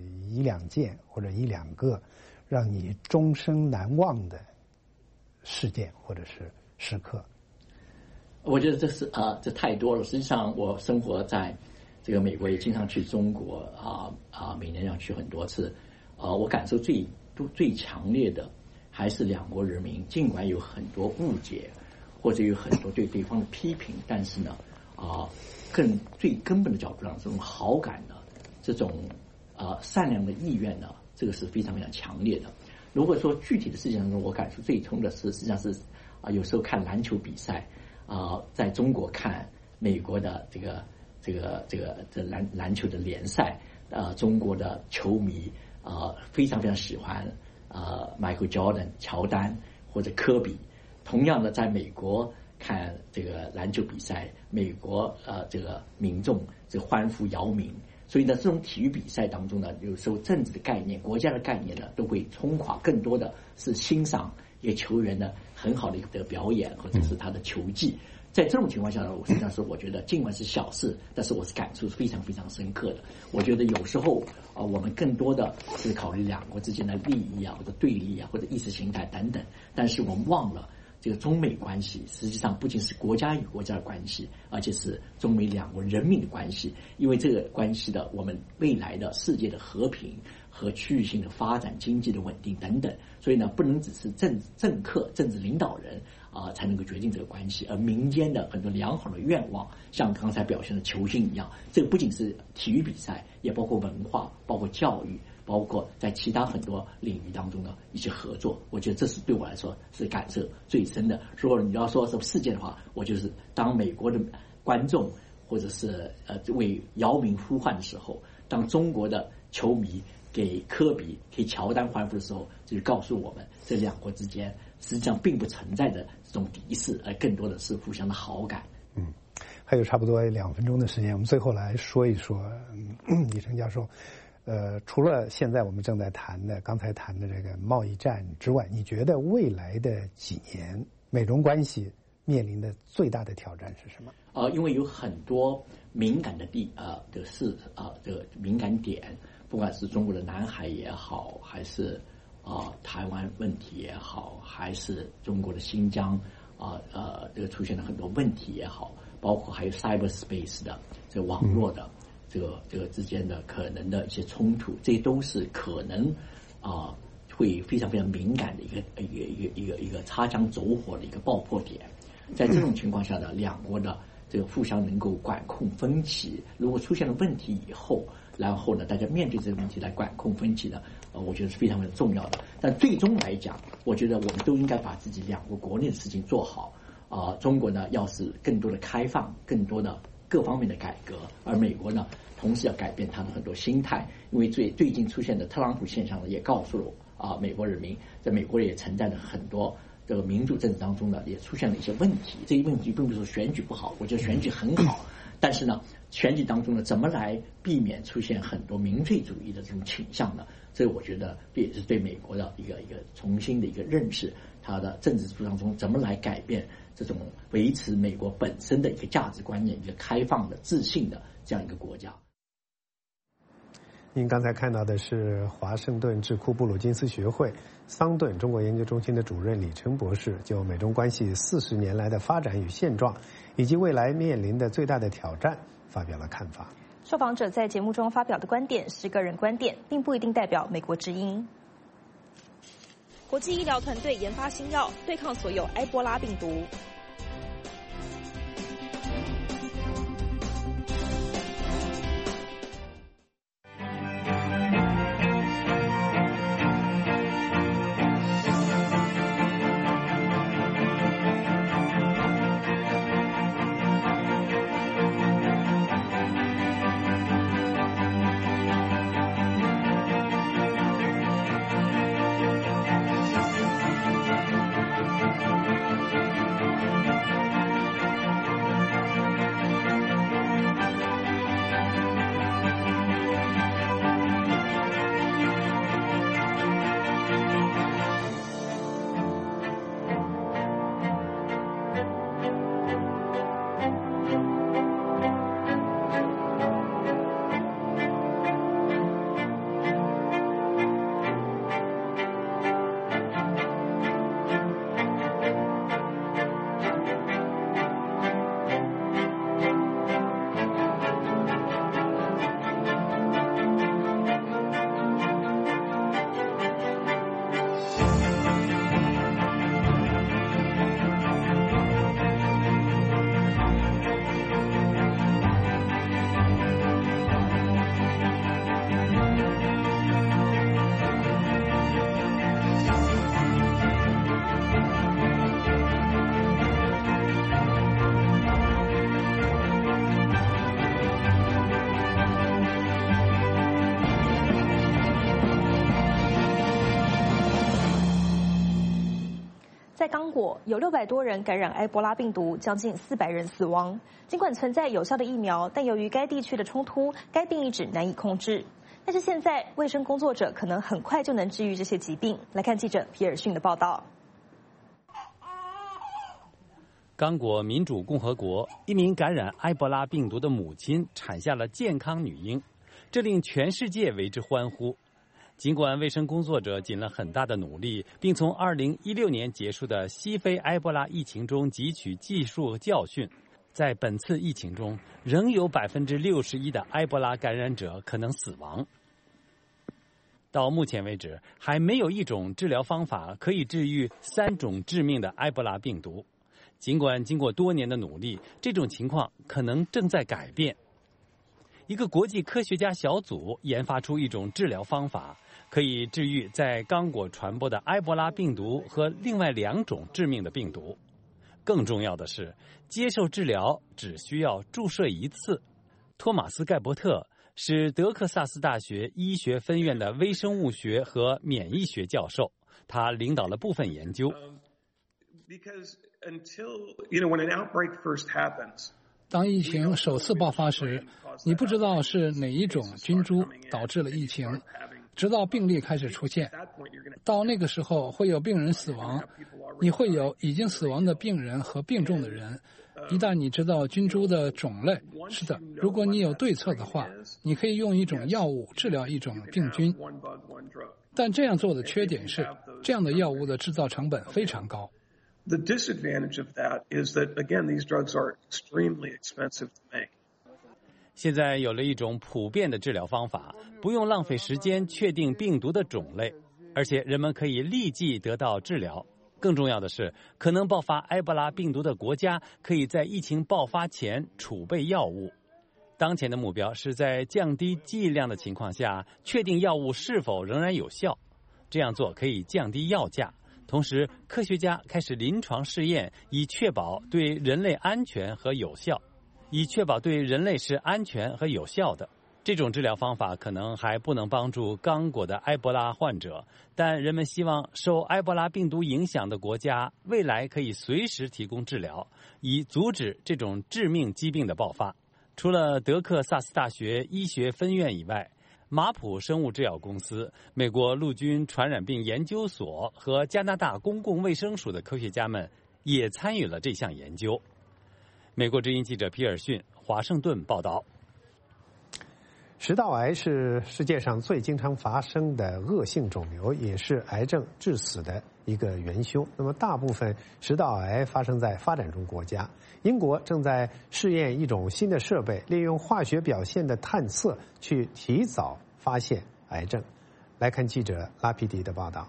1、2件或者1、2个让你终生难忘的事件或者是时刻？ 我觉得这太多了。实际上，我生活在这个美国，也经常去中国每年要去很多次。我感受最强烈的还是两国人民，尽管有很多误解，或者有很多对对方的批评，但是呢，最根本的角度上，这种好感呢，这种善良的意愿呢，这个是非常非常强烈的。如果说具体的事情当中，我感触最冲的是，实际上是有时候看篮球比赛。在中国看美国的这篮球的联赛，中国的球迷非常非常喜欢Michael Jordan 乔丹或者科比。同样的，在美国看这个篮球比赛，美国这个民众这欢呼姚明。所以呢，这种体育比赛当中呢，有时候政治的概念、国家的概念呢，都会冲垮，更多的是欣赏一个球员的很好的一个表演，或者是他的球技。在这种情况下呢，实际上是我觉得尽管是小事，但是我是感触是非常非常深刻的。我觉得有时候我们更多的是考虑两国之间的利益或者对立或者意识形态等等，但是我们忘了这个中美关系实际上不仅是国家与国家的关系，而且是中美两国人民的关系。因为这个关系的我们未来的世界的和平和区域性的发展、经济的稳定等等。所以呢，不能只是政客、政治领导人才能够决定这个关系，而民间的很多良好的愿望，像刚才表现的球星一样，这个不仅是体育比赛，也包括文化、包括教育，包括在其他很多领域当中的一些合作。我觉得这是对我来说是感受最深的。如果你要说什么事件的话，我就是当美国的观众或者是为姚明呼唤的时候，当中国的球迷给科比、给乔丹欢呼的时候，就告诉我们这两国之间实际上并不存在的这种敌视，而更多的是互相的好感。 还有差不多2分钟的时间，我们最后来说一说，李成教授，除了现在我们正在谈的、刚才谈的这个贸易战之外，你觉得未来的几年美中关系面临的最大的挑战是什么？ 因为有很多敏感的这个敏感点，不管是中国的南海也好，还是台湾问题也好，还是中国的新疆这个出现了很多问题也好，包括还有 cyberspace 的这个网络的这个之间的可能的一些冲突，这都是可能会非常非常敏感的一个擦枪走火的一个爆破点。在这种情况下呢，两国的这个互相能够管控分歧，如果出现了问题以后，然后呢，大家面对这个问题来管控分歧呢，我觉得是非常非常重要的。但最终来讲，我觉得我们都应该把自己两国国内的事情做好。中国呢，要是更多的开放，更多的各方面的改革，而美国呢，同时要改变他的很多心态。因为最近出现的特朗普现象呢，也告诉了美国人民，在美国也存在着很多这个民主政治当中呢，也出现了一些问题。这些问题并不是说选举不好，我觉得选举很好，但是呢，选举当中呢，怎么来避免出现很多民粹主义的这种倾向呢？这我觉得也是对美国的一个重新的一个认识， 它的政治制度当中怎么来改变这种维持美国本身的一个价值观念、一个开放的、自信的这样一个国家。 您刚才看到的是华盛顿智库布鲁金斯学会桑顿中国研究中心的主任李成博士就美中关系40年来的发展与现状，以及未来面临的最大的挑战发表了看法。 受访者在节目中发表的观点是个人观点，并不一定代表美国之音。国际医疗团队研发新药，对抗所有埃博拉病毒。在刚果有600多人感染埃博拉病毒，将近400人死亡。尽管存在有效的疫苗，但由于该地区的冲突，该病一直难以控制。但是现在，卫生工作者可能很快就能治愈这些疾病。来看记者皮尔逊的报道。 刚果民主共和国一名感染埃博拉病毒的母亲产下了健康女婴，这令全世界为之欢呼。尽管卫生工作者尽了很大的努力，并从2016年结束的西非埃博拉疫情中汲取技术教训，在本次疫情中，仍有61%的埃博拉感染者可能死亡。到目前为止，还没有一种治疗方法可以治愈3种致命的埃博拉病毒。尽管经过多年的努力，这种情况可能正在改变。一个国际科学家小组研发出一种治疗方法，可以治愈在刚果传播的埃博拉病毒和另外2种致命的病毒。更重要的是，接受治疗只需要注射1次。托马斯·盖伯特是德克萨斯大学医学分院的微生物学和免疫学教授，他领导了部分研究。 当疫情首次爆发时，你不知道是哪一种菌株导致了疫情，直到病例开始出现。到那个时候会有病人死亡，你会有已经死亡的病人和病重的人。一旦你知道菌株的种类，是的，如果你有对策的话，你可以用一种药物治疗一种病菌。但这样做的缺点是，这样的药物的制造成本非常高。 The disadvantage of that is that, again, these drugs are extremely expensive to make. 现在有了一种普遍的治疗方法，不用浪费时间确定病毒的种类，而且人们可以立即得到治疗。更重要的是，可能爆发埃博拉病毒的国家可以在疫情爆发前储备药物。当前的目标是在降低剂量的情况下，确定药物是否仍然有效。这样做可以降低药价。同时，科学家开始临床试验，以确保对人类安全和有效，是安全和有效的。这种治疗方法可能还不能帮助刚果的埃博拉患者，但人们希望受埃博拉病毒影响的国家未来可以随时提供治疗，以阻止这种致命疾病的爆发。除了德克萨斯大学医学分院以外， 马普生物制药公司、美国陆军传染病研究所和加拿大公共卫生署的科学家们也参与了这项研究。美国之音记者皮尔逊华盛顿报道。 食道癌是世界上最经常发生的恶性肿瘤，也是癌症致死的一个元凶。那么大部分食道癌发生在发展中国家。英国正在试验一种新的设备，利用化学表现的探测去提早发现癌症。来看记者拉皮迪的报道。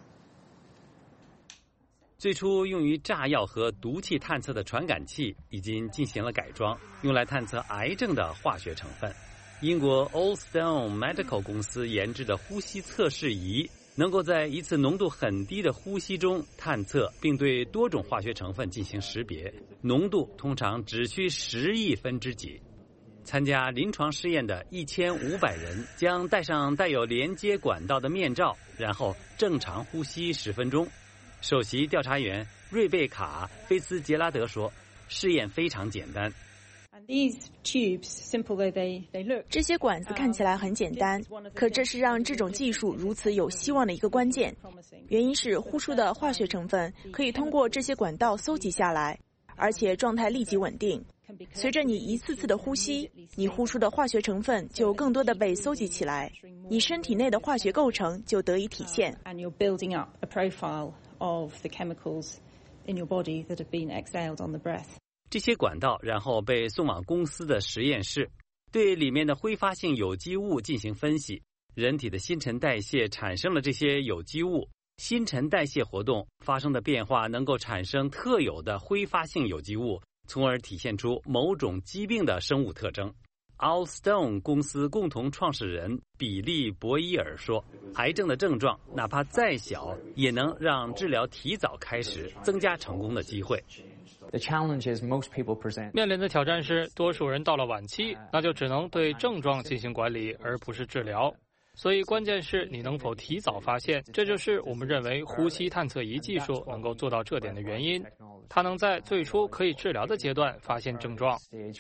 最初用于炸药和毒气探测的传感器已经进行了改装，用来探测癌症的化学成分。英国 Allstone Medical 公司研制的呼吸测试仪能够在一次浓度很低的呼吸中探测，并对多种化学成分进行识别，浓度通常只需10亿分之几。参加临床试验的1500人将戴上带有连接管道的面罩，然后正常呼吸10分钟。首席调查员瑞贝卡·菲茨杰拉德说，试验非常简单。 这些管子看起来很简单，可这是让这种技术如此有希望的一个关键。原因是呼出的化学成分可以通过这些管道搜集下来，而且状态立即稳定。随着你一次次的呼吸，你呼出的化学成分就更多的被搜集起来，你身体内的化学构成就得以体现。 这些管道然后被送往公司的实验室，对里面的挥发性有机物进行分析。人体的新陈代谢产生了这些有机物，新陈代谢活动发生的变化能够产生特有的挥发性有机物，从而体现出某种疾病的生物特征。Allstone 公司共同创始人比利·博伊尔说，癌症的症状哪怕再小，也能让治疗提早开始，增加成功的机会。 面临的挑战是，多数人到了晚期，那就只能对症状进行管理，而不是治疗。所以关键是你能否提早发现，这就是我们认为呼吸探测仪技术能够做到这点的原因。它能在最初可以治疗的阶段发现症状。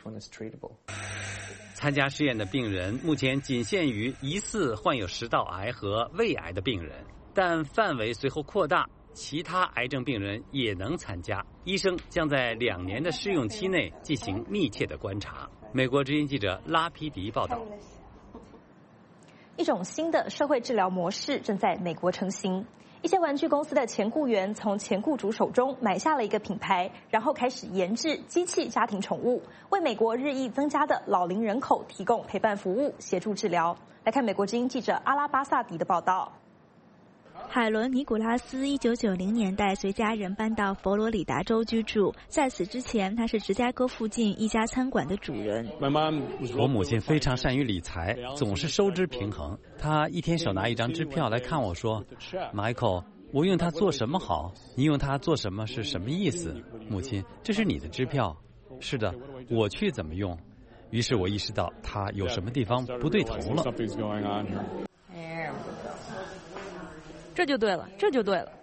参加试验的病人目前仅限于疑似患有食道癌和胃癌的病人，但范围随后扩大，其他癌症病人也能参加。医生将在2年的试用期内进行密切的观察。美国之音记者拉皮迪报道。 一种新的社会治疗模式正在美国成型。一些玩具公司的前雇员从前雇主手中买下了一个品牌，然后开始研制机器家庭宠物，为美国日益增加的老龄人口提供陪伴服务，协助治疗。来看美国之音记者阿拉巴萨迪的报道。 海伦·尼古拉斯1990年代随家人搬到佛罗里达州居住，在此之前，他是芝加哥附近一家餐馆的主人。 我母亲非常善于理财，总是收支平衡。她一天手拿一张支票来看我说 ：“Michael， 我用它做什么好？你用它做什么是什么意思？”母亲，这是你的支票。是的，我去怎么用？于是我意识到他有什么地方不对头了。 这就对了，这就对了。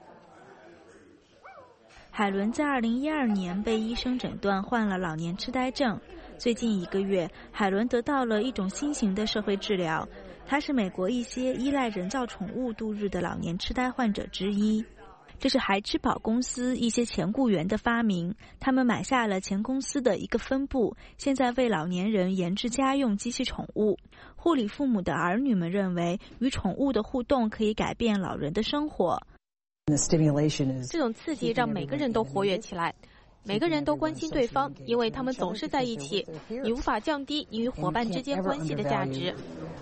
海伦在2012年被医生诊断患了老年痴呆症。最近1个月，海伦得到了一种新型的社会治疗。他是美国一些依赖人造宠物度日的老年痴呆患者之一。这是孩之宝公司一些前雇员的发明，他们买下了前公司的一个分部，现在为老年人研制家用机器宠物。护理父母的儿女们认为，与宠物的互动可以改变老人的生活。 这种刺激让每个人都活跃起来，每个人都关心对方，因为他们总是在一起。你无法降低你与伙伴之间关系的价值。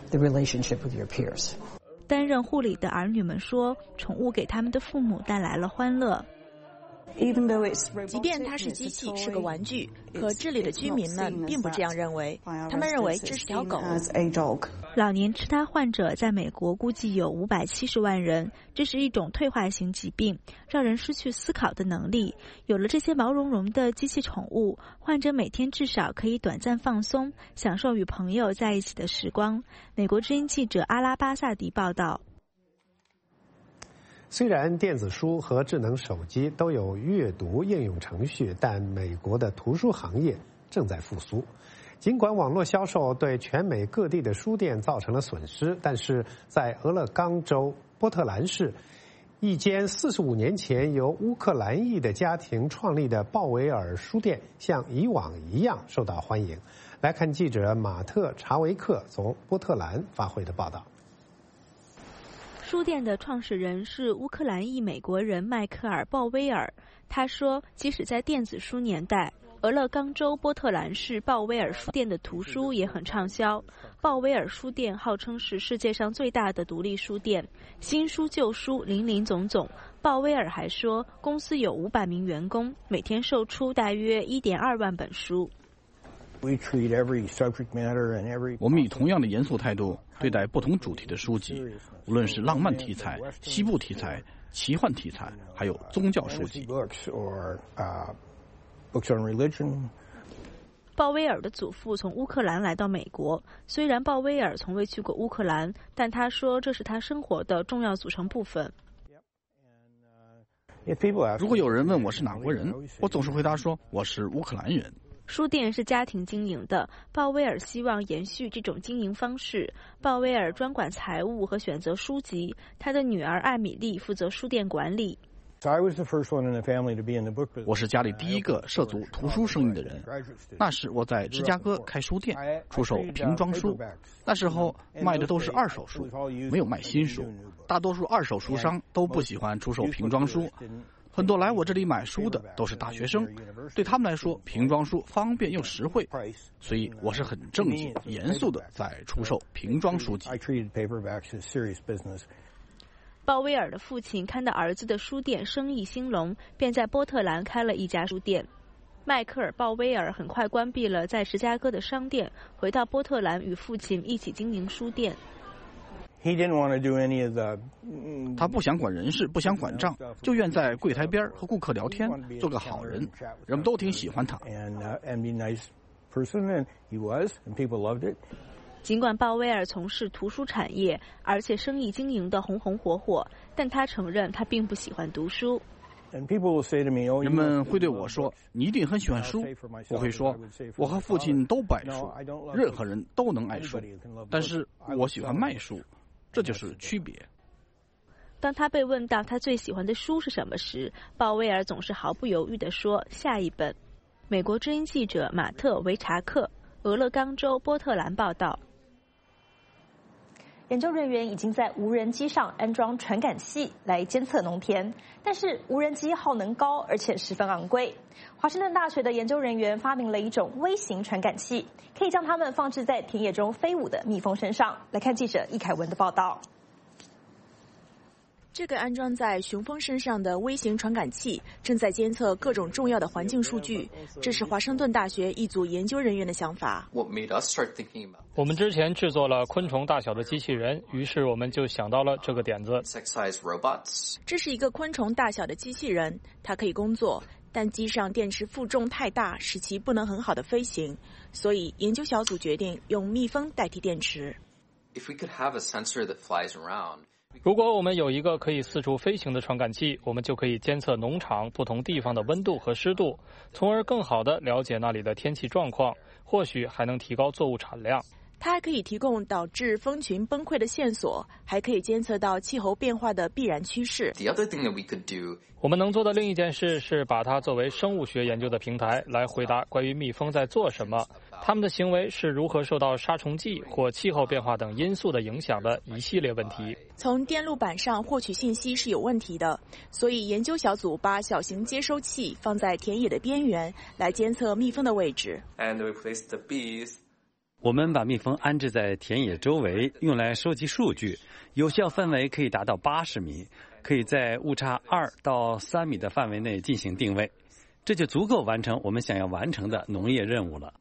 担任护理的儿女们说，宠物给他们的父母带来了欢乐。 即便它是机器，是个玩具，可这里的居民们并不这样认为，他们认为这是条狗。 老年痴呆患者在美国估计有570万人，这是一种退化型疾病，让人失去思考的能力。有了这些毛茸茸的机器宠物，患者每天至少可以短暂放松，享受与朋友在一起的时光。美国之音记者阿拉巴萨迪报道。 虽然电子书和智能手机都有阅读应用程序，但美国的图书行业正在复苏。 尽管网络销售对全美各地的书店造成了损失，但是在俄勒冈州波特兰市，一间45年前由乌克兰裔的家庭创立的鲍维尔书店像以往一样受到欢迎。来看记者马特·查维克从波特兰发回的报道。 书店的创始人是乌克兰裔美国人迈克尔·鲍威尔。他说，即使在电子书年代，俄勒冈州波特兰市鲍威尔书店的图书也很畅销。鲍威尔书店号称是世界上最大的独立书店，新书旧书林林总总。鲍威尔还说，公司有500名员工，每天售出大约1.2万本书。 我们以同样的严肃态度对待不同主题的书籍，无论是浪漫题材、西部题材、奇幻题材，还有宗教书籍。 鲍威尔的祖父从乌克兰来到美国，虽然鲍威尔从未去过乌克兰，但他说这是他生活的重要组成部分。 如果有人问我是哪国人，我总是回答说我是乌克兰人。 书店是家庭经营的，鲍威尔希望延续这种经营方式。鲍威尔专管财务和选择书籍，他的女儿艾米丽负责书店管理。 我是家里第一个涉足图书生意的人。那时我在芝加哥开书店，出售瓶装书。那时候卖的都是二手书，没有卖新书。大多数二手书商都不喜欢出售瓶装书。很多来我这里买书的都是大学生，对他们来说，瓶装书方便又实惠，所以我是很正经、严肃的在出售瓶装书籍。 鲍威尔的父亲看到儿子的书店生意兴隆，便在波特兰开了一家书店。迈克尔·鲍威尔很快关闭了在芝加哥的商店，回到波特兰与父亲一起经营书店。 他不想管人事，不想管账，就愿在柜台边和顾客聊天，做个好人，人们都挺喜欢他。 尽管鲍威尔从事图书产业，而且生意经营得红红火火，但他承认他并不喜欢读书。 人们会对我说：“你一定很喜欢书。”我会说：“我和父亲都不爱书，任何人都能爱书，但是我喜欢卖书。”这就是区别。 当他被问到他最喜欢的书是什么时，鲍威尔总是毫不犹豫地说下一本。美国之音记者马特·维查克，俄勒冈州波特兰报道。研究人员已经在无人机上安装传感器来监测农田，但是无人机耗能高，而且十分昂贵。华盛顿大学的研究人员发明了一种微型传感器，可以将它们放置在田野中飞舞的蜜蜂身上。来看记者易凯文的报道。 这个安装在雄蜂身上的微型传感器正在监测各种重要的环境数据，这是华盛顿大学一组研究人员的想法。 我们之前制作了昆虫大小的机器人，于是我们就想到了这个点子。 这是一个昆虫大小的机器人，它可以工作，但机上电池负重太大，使其不能很好的飞行，所以研究小组决定用蜜蜂代替电池。 如果我们有一个可以四处飞行的传感器，我们就可以监测农场不同地方的温度和湿度，从而更好地了解那里的天气状况，或许还能提高作物产量。 它还可以提供导致蜂群崩溃的线索，还可以监测到气候变化的必然趋势。 我们能做的另一件事是把它作为生物学研究的平台，来回答关于蜜蜂在做什么，它们的行为是如何受到杀虫剂或气候变化等因素的影响的一系列问题。 从电路板上获取信息是有问题的，所以研究小组把小型接收器放在田野的边缘，来监测蜜蜂的位置。 我们把蜜蜂安置在田野周围，用来收集数据，有效范围可以达到80米，可以在误差2到3米的范围内进行定位，这就足够完成我们想要完成的农业任务了。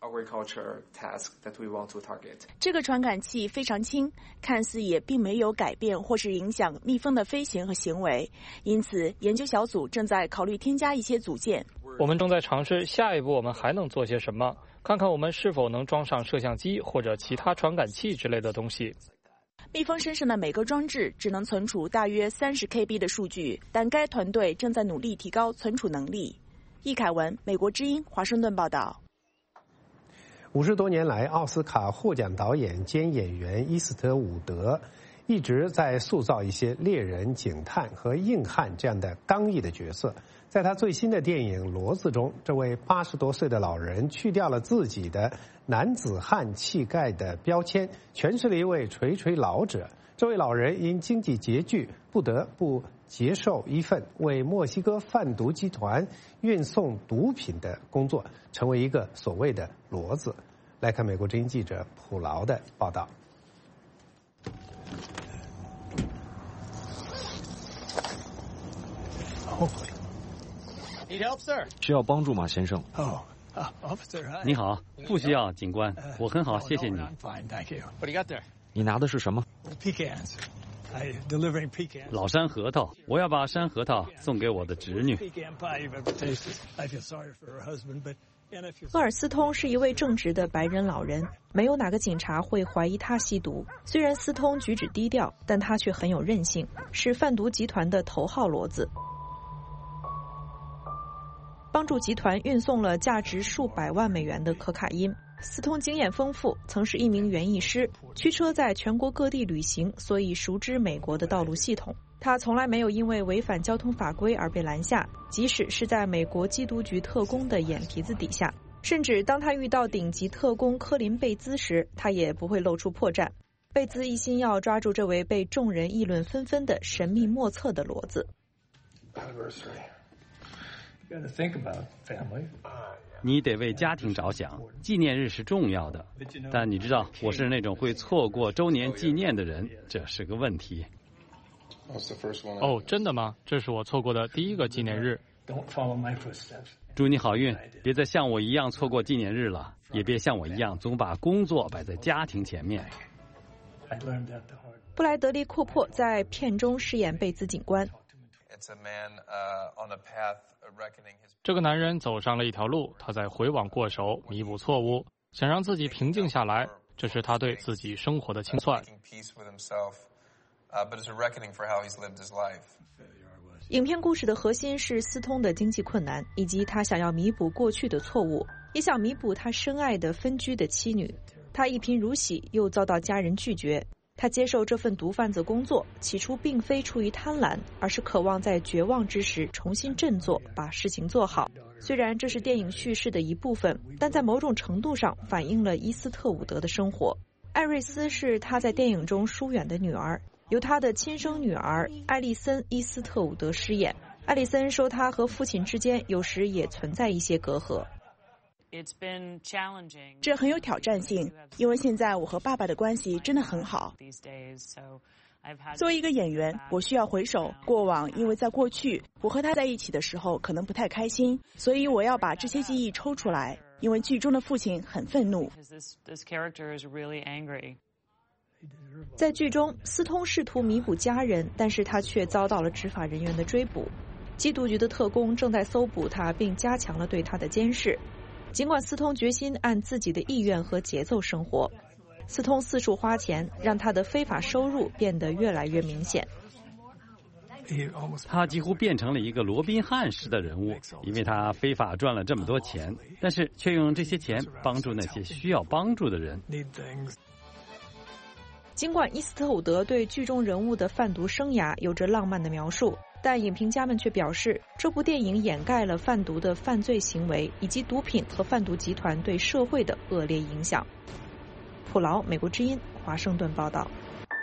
这个传感器非常轻，看似也并没有改变或是影响蜜蜂的飞行和行为，因此研究小组正在考虑添加一些组件。 我们正在尝试下一步我们还能做些什么，看看我们是否能装上摄像机或者其他传感器之类的东西。 蜜蜂身上的每个装置只能存储大约30 KB 的数据，但该团队正在努力提高存储能力。易凯文，美国之音，华盛顿报道。 50多年来，奥斯卡获奖导演兼演员伊斯特伍德一直在塑造一些猎人、警探和硬汉这样的刚毅的角色。在他最新的电影《骡子》中，这位80多岁的老人去掉了自己的男子汉气概的标签，诠释了一位垂垂老者。这位老人因经济拮据，不得不接受一份为墨西哥贩毒集团运送毒品的工作，成为一个所谓的骡子。来看美国之音记者普劳的报道。 需要帮助吗，先生？ 你好，不需要，警官，我很好，谢谢你。 你拿的是什么？ 老山核桃，我要把山核桃送给我的侄女。 厄尔斯通是一位正直的白人老人，没有哪个警察会怀疑他吸毒。虽然斯通举止低调，但他却很有韧性，是贩毒集团的头号骡子。帮助集团运送了价值数百万美元的可卡因。斯通经验丰富，曾是一名园艺师，驱车在全国各地旅行，所以熟知美国的道路系统。他从来没有因为违反交通法规而被拦下，即使是在美国缉毒局特工的眼皮子底下。甚至当他遇到顶级特工科林·贝兹时，他也不会露出破绽。贝兹一心要抓住这位被众人议论纷纷的神秘莫测的骡子。 你得为家庭着想，纪念日是重要的。但你知道，我是那种会错过周年纪念的人，这是个问题。 哦，真的吗？这是我错过的第一个纪念日。 祝你好运，别再像我一样错过纪念日了，也别像我一样总把工作摆在家庭前面。 布莱德利·库珀在片中饰演贝兹警官。 这个男人走上了一条路，他在回往过手，弥补错误，想让自己平静下来，这是他对自己生活的清算。 影片故事的核心是斯通的经济困难，以及他想要弥补过去的错误，也想弥补他深爱的分居的妻女。他一贫如洗，又遭到家人拒绝。他接受这份毒贩子工作，起初并非出于贪婪，而是渴望在绝望之时重新振作，把事情做好。虽然这是电影叙事的一部分，但在某种程度上反映了伊斯特伍德的生活。艾瑞斯是他在电影中疏远的女儿，由他的亲生女儿艾丽森·伊斯特伍德饰演。艾丽森说，他和父亲之间有时也存在一些隔阂。 这很有挑战性，因为现在我和爸爸的关系真的很好。作为一个演员，我需要回首过往，因为在过去我和他在一起的时候可能不太开心，所以我要把这些记忆抽出来，因为剧中的父亲很愤怒。 在剧中，斯通试图弥补家人，但是他却遭到了执法人员的追捕。缉毒局的特工正在搜捕他，并加强了对他的监视。尽管斯通决心按自己的意愿和节奏生活，斯通四处花钱，让他的非法收入变得越来越明显。 他几乎变成了一个罗宾汉式的人物，因为他非法赚了这么多钱，但是却用这些钱帮助那些需要帮助的人。 尽管伊斯特伍德对剧中人物的贩毒生涯有着浪漫的描述，但影评家们却表示，这部电影掩盖了贩毒的犯罪行为以及毒品和贩毒集团对社会的恶劣影响。普劳，美国之音，华盛顿报道。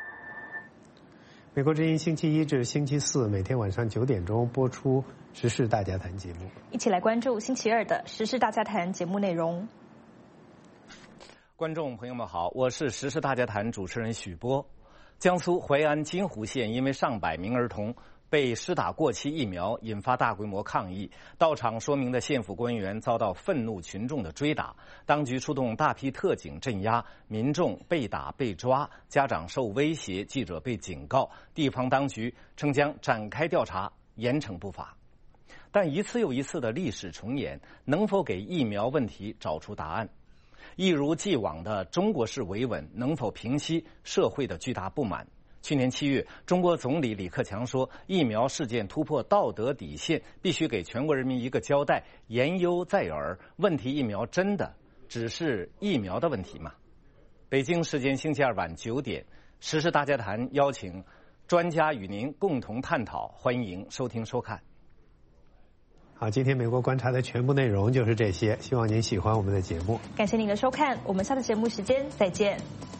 美国之音星期一至星期四每天晚上9点钟播出《时事大家谈》节目， 一起来关注星期二的《时事大家谈》节目内容。 观众朋友们好，我是《时事大家谈》主持人许波。江苏淮安金湖县因为上百名儿童被施打过期疫苗，引发大规模抗议。到场说明的县府官员遭到愤怒群众的追打，当局出动大批特警镇压，民众被打被抓，家长受威胁，记者被警告。地方当局称将展开调查，严惩不法。但一次又一次的历史重演，能否给疫苗问题找出答案？一如既往的中国式维稳能否平息社会的巨大不满？去年7月，中国总理李克强说，疫苗事件突破道德底线，必须给全国人民一个交代。言犹在耳，问题疫苗真的只是疫苗的问题吗？北京时间星期二晚9点，时事大家谈邀请专家与您共同探讨，欢迎收听收看。 好，今天美国观察的全部内容就是这些，希望您喜欢我们的节目。 感谢您的收看，我们下次节目时间再见。